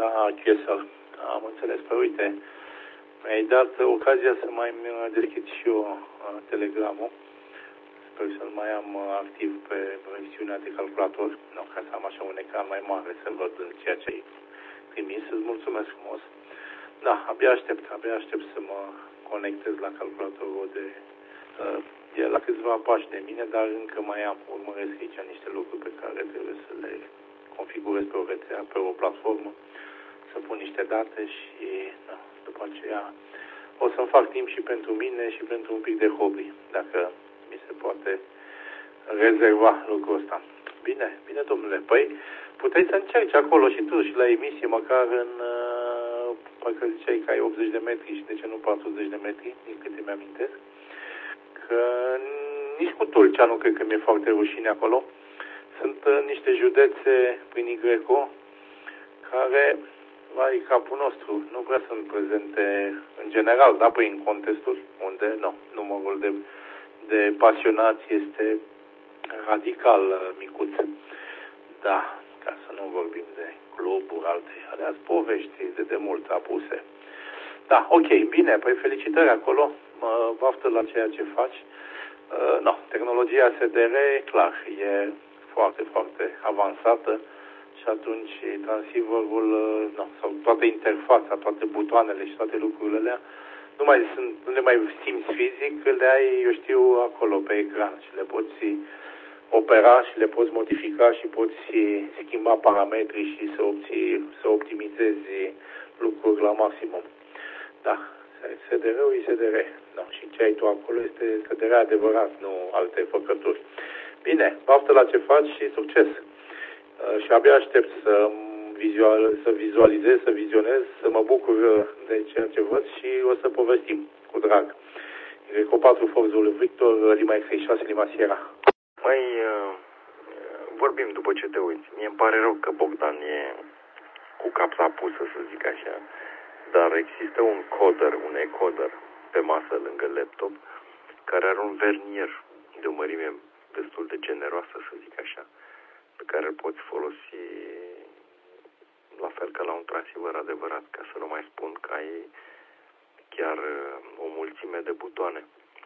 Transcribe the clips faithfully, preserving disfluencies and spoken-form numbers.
Da, Chesel. Am înțeles. Păi uite, mi-ai dat ocazia să mai deschid și eu Telegramul. Sper să-l mai am activ pe versiunea de calculator, no, ca să am așa un ecran mai mare să văd în ceea ce ai trimis. Îți mulțumesc frumos. Da, abia aștept, abia aștept să mă conectez la calculatorul de... Uh, e la câțiva pași de mine, dar încă mai am, urmăresc aici niște lucruri pe care trebuie să le configurez pe o rețea, pe o platformă, să pun niște date și da, după aceea o să-mi fac timp și pentru mine și pentru un pic de hobby, dacă mi se poate rezerva lucrul ăsta. Bine, bine domnule, păi puteai să încerci acolo și tu și la emisie, măcar în, uh, parcă ziceai că ai optzeci de metri și de ce nu patruzeci de metri, din câte mi-amintesc, că nici cu Tulcea nu cred că mi-e foarte rușine acolo. Sunt uh, niște județe prin Igreco care, vai, capul nostru, nu vrea să-mi prezente în general, dar prin contestul unde nu, numărul de, de pasionați este radical uh, micuț. Da, ca să nu vorbim de cluburi, alte, alea povești de demult apuse. Da, ok, bine, păi felicitări acolo, mă baftă la ceea ce faci. Uh, no, tehnologia S D R, clar, e foarte, foarte avansată și atunci transceiverul, uh, no, sau toată interfața, toate butoanele și toate lucrurile alea, nu mai sunt, nu le mai simți fizic, le ai, eu știu, acolo pe ecran și le poți opera și le poți modifica și poți schimba parametrii și să obții, să optimizezi lucruri la maximum. Da, S D R-ul e S D R. Da, și ce ai tu acolo este S D R adevărat, nu alte făcături. Bine, baftă la ce faci și succes. Uh, și abia aștept să, vizual, să vizualizez, să vizionez, să mă bucur de ceea ce văd și o să povestim cu drag. Greco patru Forzul Victor, Lima X șase, Lima Sierra. Mai uh, vorbim după ce te uiți. Mie îmi pare rău că Bogdan e cu capsa pusă, să zic așa. Dar există un coder, un encoder pe masă lângă laptop, care are un vernier de o mărime destul de generoasă, să zic așa, pe care îl poți folosi la fel ca la un transceiver adevărat, ca să nu mai spun că ai chiar o mulțime de butoane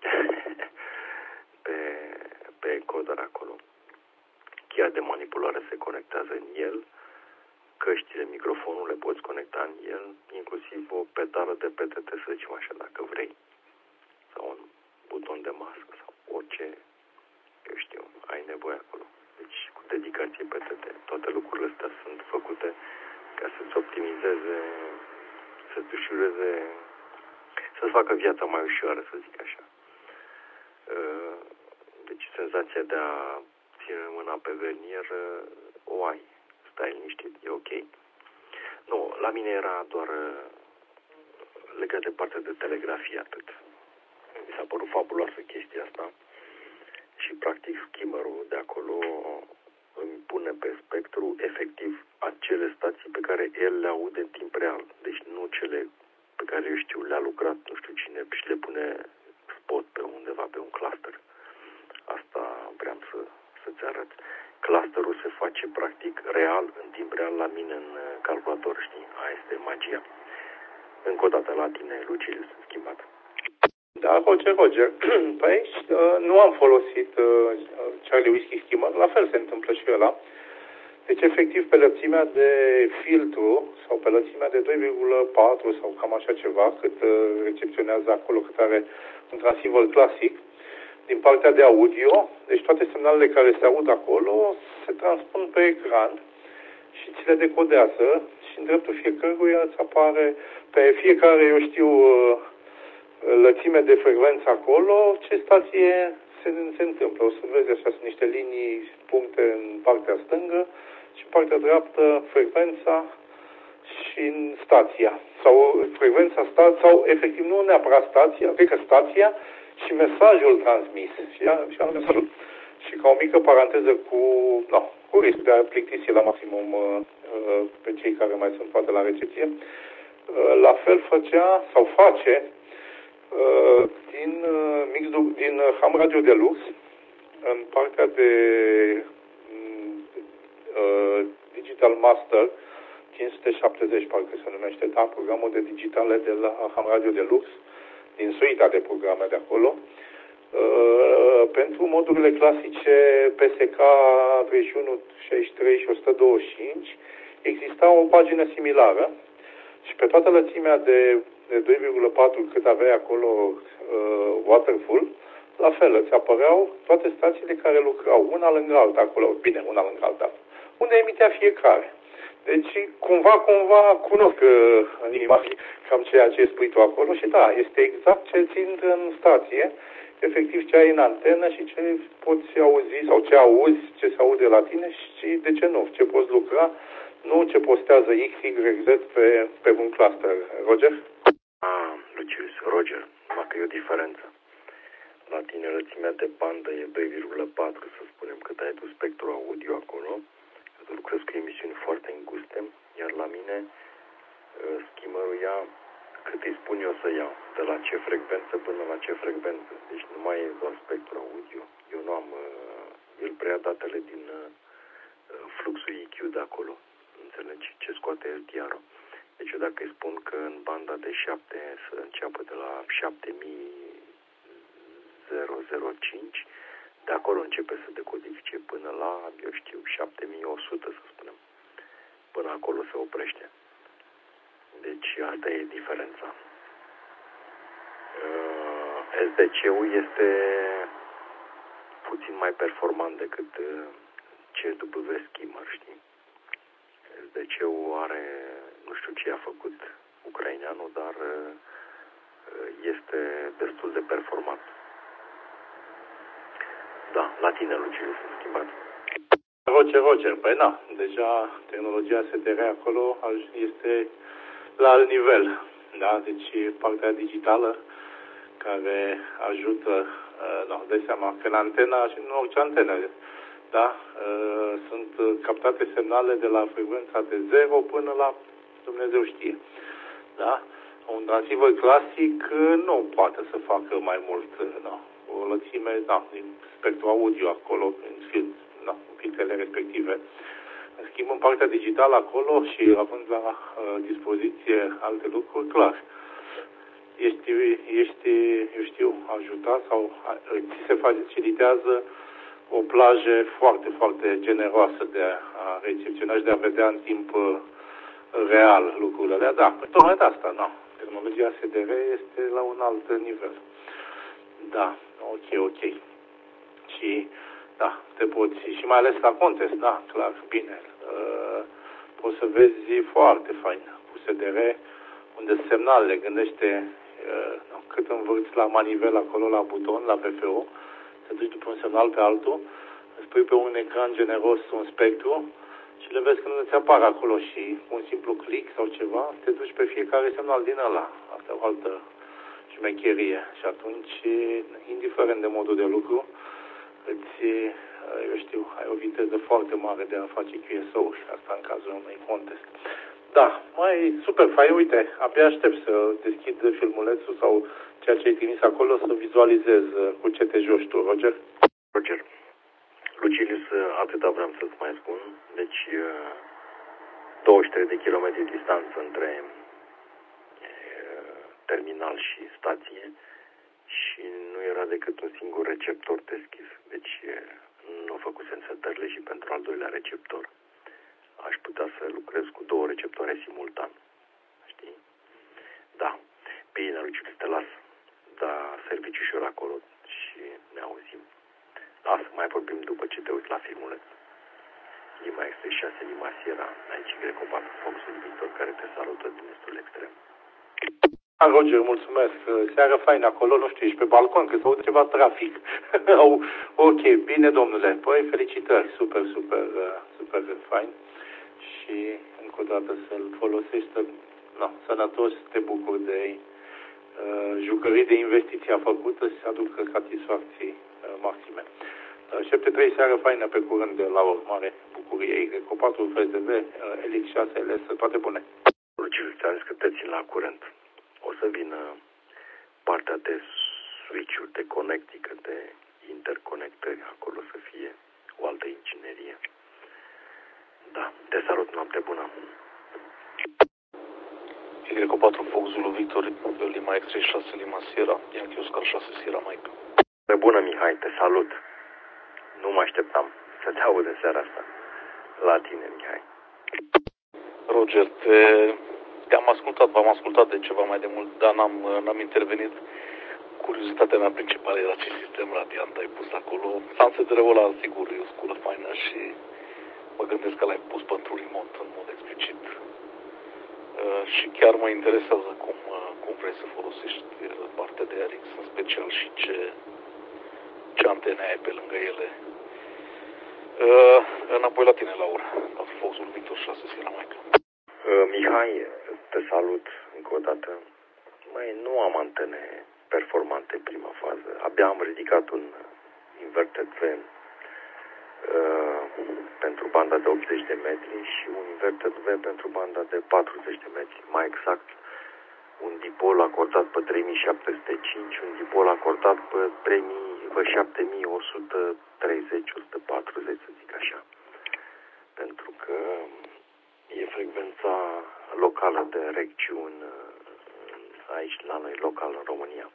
pe, pe encoder acolo. Cheia de manipulare se conectează în el, căștile, microfonul le poți conecta în el, inclusiv o pedală de P T T, să zicem așa, dacă vrei, sau un buton de masă, sau orice, eu știu, ai nevoie acolo. Deci, cu dedicație P T T. Toate lucrurile astea sunt făcute ca să-ți optimizeze, să-ți ușureze, să-ți facă viața mai ușoară, să zic așa. Deci, senzația de a ține mâna pe vernier o ai. Stai liniștit, e ok. Nu, la mine era doar legat de partea de telegrafie atât. Mi s-a părut fabuloasă chestia asta și practic skimmerul de acolo îmi pune pe spectru efectiv acele stații pe care el le aude în timp real. Deci nu cele pe care eu știu le-a lucrat nu știu cine și le pune spot pe undeva, pe un cluster. Asta vreau să, să-ți arăt. Clusterul se face practic real, în timp real la mine în calculator, știi? Aia este magia. Încă o dată la tine, lucile sunt schimbate. Da, Roger, Roger. Păi nu am folosit Charlie Whiskey Skimmer, la fel se întâmplă și ăla. Deci, efectiv, pe lățimea de filtru sau pe lățimea de doi virgulă patru sau cam așa ceva, cât recepționează acolo, cât are un transceiver clasic, din partea de audio, deci toate semnalele care se aud acolo se transpun pe ecran și ți le decodează și în dreptul fiecăruia îți apare pe fiecare, eu știu, lățime de frecvență acolo, ce stație se, se întâmplă. O să vezi așa, sunt niște linii, puncte în partea stângă și în partea dreaptă frecvența și în stația. Sau frecvența, stația, sau efectiv nu neapărat stația, cred că stația și mesajul transmis. Și, și am mesajul. Și ca o mică paranteză cu, no, cu risc de a plictisi la maximum uh, pe cei care mai sunt poate la recepție, uh, la fel făcea sau face uh, din, uh, mix, din Ham Radio Deluxe în partea de uh, Digital Master cinci sute șaptezeci, parcă se numește, da, programul de digitale de la Ham Radio Deluxe, din suita de programe de acolo. Uh, pentru modurile clasice P S K treizeci și unu, șaizeci și trei și o sută douăzeci și cinci exista o pagină similară și pe toată lățimea de, de doi virgulă patru cât avea acolo uh, Waterful, la fel, îți apăreau toate stațiile care lucrau, una lângă alta acolo, bine, una lângă alta, unde emitea fiecare. Deci, cumva, cumva, cunosc uh, în inima cam ceea ce spui tu acolo și da, este exact ce ți intră în stație, efectiv ce ai în antenă și ce poți auzi sau ce auzi, ce se aude la tine și de ce nu, ce poți lucra, nu ce postează X, Y, Z pe, pe un cluster. Roger? Ah, Lucius, Roger, dacă e o diferență. La tine lățimea de bandă e doi virgulă patru, să spunem, cât ai tu spectru audio acolo. Tu lucrezi cu emisiuni foarte înguste, iar la mine schimărul ia cât îi spun eu să iau, de la ce frecvență până la ce frecvență. Deci nu mai e doar spectru audio. Eu nu am, el preia datele din fluxul I Q de acolo, înțelegi, ce scoate S D R-ul. Deci eu dacă îi spun că în banda de șapte să înceapă de la șapte mii cinci, de acolo începe să decodifice până la, eu știu, șapte mii o sută, să spunem. Până acolo se oprește. Deci asta e diferența. S D C-ul este puțin mai performant decât C W Skimmer, știi? S D C-ul are, nu știu ce a făcut ucraineanul, dar este destul de performant. Da, la tine, Luciu, s-a schimbat. Roger, Roger, păi na, deja tehnologia S D R acolo este la alt nivel, da, deci partea digitală care ajută, nu, dai seama că în antena și în orice antenă, da, sunt captate semnale de la frecvența de zero până la Dumnezeu știe, da, un transceiver clasic nu poate să facă mai mult, nu. O lățime, da, din spectru audio acolo, în film, da, în filtrele respective. În schimb, în partea digitală acolo și având la uh, dispoziție alte lucruri, clar, ești, ești, eu știu, ajutat sau ți se facilitează o plajă foarte, foarte generoasă de a recepționa și de a vedea în timp uh, real lucrurile. Da, pe tocmai de asta, nu. Tehnologia S D R este la un alt nivel. Da, ok, ok. Și, da, te poți, și mai ales la contest, da, clar, bine. Uh, poți să vezi foarte fain cu S D R, unde semnalele, gândește uh, cât învârți la manivel acolo, la buton, la P F O, te duci după un semnal pe altul, îți pui pe un ecran generos un spectru și le vezi când îți apar acolo și un simplu click sau ceva, te duci pe fiecare semnal din ăla. Asta e o altă șmecherie. Și atunci, indiferent de modul de lucru, îți, eu știu, ai o viteză foarte mare de a face Q S O și asta în cazul unui contest. Da, mai super fain, uite, abia aștept să deschid filmulețul sau ceea ce ai trimis acolo, să vizualizez cu ce te joci tu, Roger. Roger, Lucilius, atâta vreau să-ți mai spun. Deci, douăzeci și trei de kilometri distanță între terminal și stație și nu era decât un singur receptor deschis. Deci nu făcusem setările și pentru al doilea receptor. Aș putea să lucrez cu două receptoare simultan. Știi? Da. Bine, Luciu, te las. Da, serviciu și acolo și ne auzim. Lasă, mai vorbim după ce te uiți la filmuleț. Lima X șase, Lima Sierra, aici Greco patru, Foxul Victor, care te salută din estul extrem. Roger, mulțumesc. Seară faină acolo, nu știu, ești pe balcon, că se aude ceva trafic. Ok, bine, domnule. Păi, felicitări, super, super, super fain. Și, încă o dată, să-l folosești, să, no, sănătos, să te bucuri de uh, jucării de investiția făcută și să aducă satisfacții uh, maxime. Uh, șapte trei, seară faină, pe curând, de la urmare, bucurie. Cu patru F S V, uh, L X șase, L S, toate bune. Luciu, ți-am zis că te țin la curent. O să vină partea de switch-uri, de conectică, de interconectări, acolo să fie o altă inginerie. Da, te salut, noapte bună! Y patru Fox Zulu Victor, Lima X treizeci și șase Lima Sierra, Yankee Oscar șase Sierra Mike. Bună, Mihai, te salut. Nu mă așteptam să te aud în seara asta. La tine, Mihai. Roger, te, te-am ascultat, v-am ascultat de ceva mai de mult, dar n-am, n-am intervenit. Curiozitatea mea principală era ce sistem radiant ai pus acolo. Sunset-ul ăla, sigur, e o sculă faină și mă gândesc că l-ai pus pentru remote în mod explicit. Uh, și chiar mă interesează cum, uh, cum vrei să folosești partea de R X, în special și ce, ce antene ai pe lângă ele. Uh, înapoi la tine, Laura, la Foxul Victor șase Sierra Mike. Uh, Mihai, te salut încă o dată. Mai nu am antene performante în prima fază. Abia am ridicat un inverted V uh, pentru banda de optzeci de metri și un inverted V pentru banda de patruzeci de metri. Mai exact, un dipol acordat pe trei mii șapte sute cinci, un dipol acordat pe șapte mii o sută treizeci - o sută patruzeci, să zic așa. Pentru că e frecvența locală de recțiuni aici la noi, local, în România.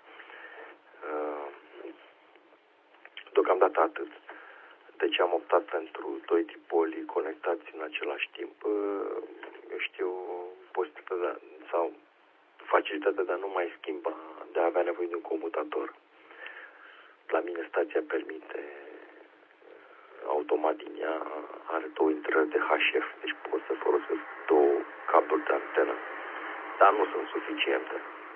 Deocamdată atât. Deci am optat pentru doi dipoli conectați în același timp. Eu știu, posibilitatea sau facilitatea de a nu mai schimba, de a avea nevoie de un comutator. La mine stația permite automat din ea, are două intrări de H F, deci pot să folosesc două cabluri de antenă, dar nu sunt suficiente.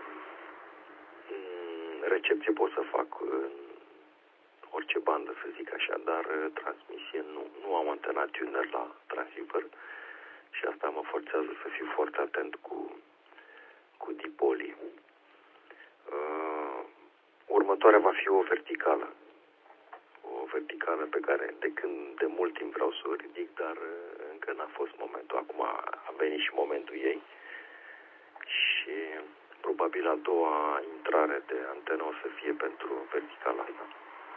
Recepție pot să fac în orice bandă, să zic așa, dar transmisie nu. Nu am antena tuner la transceiver și asta mă forțează să fiu foarte atent cu, cu dipolii. Uh, următoarea va fi o verticală. O verticală pe care de când de mult timp vreau să o ridic, dar încă n-a fost momentul. Acum a venit și momentul ei și probabil a doua intrare de antenă o să fie pentru verticala asta.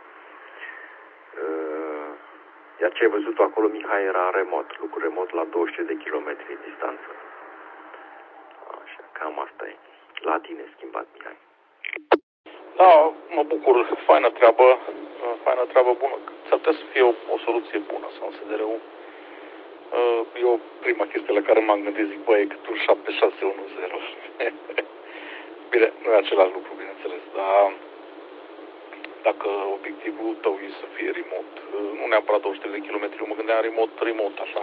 Iar ce ai văzut acolo, Mihai, era remot, lucru remot la două sute de kilometri distanță. Așa, cam asta e. La tine schimbat, Mihai. Da, mă bucur, faină treabă, faină treabă bună. S-ar putea să fie o, o soluție bună sau S D R-ul. Eu prima chestie la care m-am gândit, zic, băi, e cât un șapte șase unu zero. Bine, nu e același lucru, bineînțeles, dar dacă obiectivul tău e să fie remote, nu neapărat două sute de kilometri, eu mă gândeam remote, remote, așa,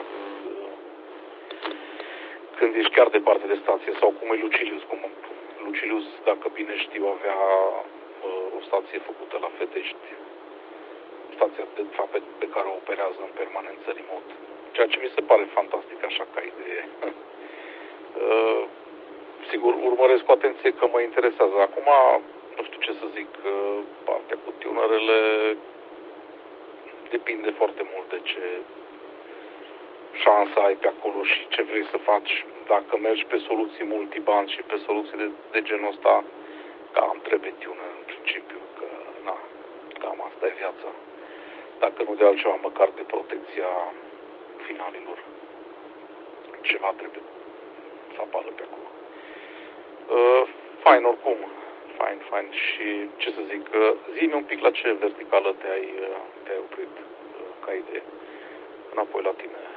când ești chiar departe de stație, sau cum e Lucilius, cum Lucilius, dacă bine știu, avea uh, o stație făcută la Fetești, stația de fapt pe, pe care o operează în permanență remote, ceea ce mi se pare fantastic așa ca idee. uh, sigur, urmăresc cu atenție că mă interesează. Acum, nu știu ce să zic, uh, partea cu tunerele depinde foarte mult de ce șansă ai pe acolo și ce vrei să faci. Dacă mergi pe soluții multiband și pe soluții de, de genul ăsta, cam trebuie tuner în principiu, că na, cam asta e viața. Dacă nu de altceva, măcar de protecția finalilor. Ceva trebuie să apară pe acolo. Uh, fain oricum, fain, fain. Și ce să zic, uh, zi-mi un pic la ce verticală te-ai, uh, te-ai oprit uh, ca idee. Înapoi la tine.